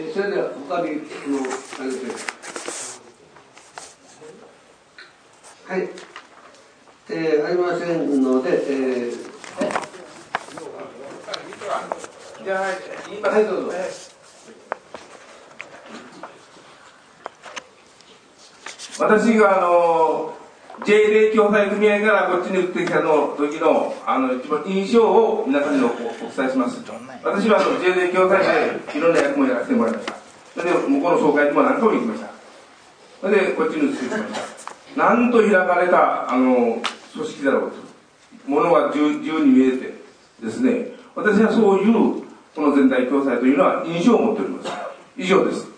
それでは他にあれですね。はい、ありませんので、 じゃあ、言います。 はい、どうぞ。 私がJ 霊共済組合からこっちに移ってきた時の一番印象を皆さんにお伝えします。私はJ 霊共済でいろんな役もやらせてもらいました。それで向こうの総会にも何回も行きました。それでこっちに移ってきました。なんと開かれた組織だろうと、ものが自由に見えてですね、私はそういうこの全体共済というのは印象を持っております。以上です。